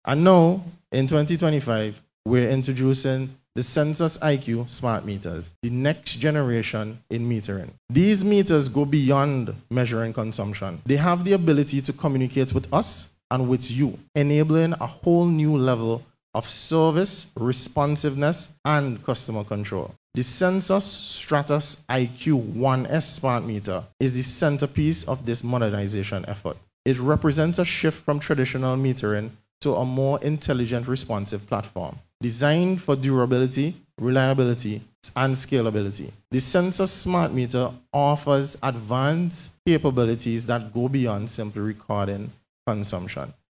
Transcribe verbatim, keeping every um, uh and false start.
And now, in twenty twenty-five, we're introducing the Sensus I Q smart meters, the next generation in metering. These meters go beyond measuring consumption. They have the ability to communicate with us and with you, enabling a whole new level of service, responsiveness, and customer control. The Sensus Stratus I Q one S smart meter is the centerpiece of this modernization effort. It represents a shift from traditional metering to a more intelligent, responsive platform designed for durability, reliability, and scalability. The Sensus smart meter offers advanced capabilities that go beyond simply recording consumption.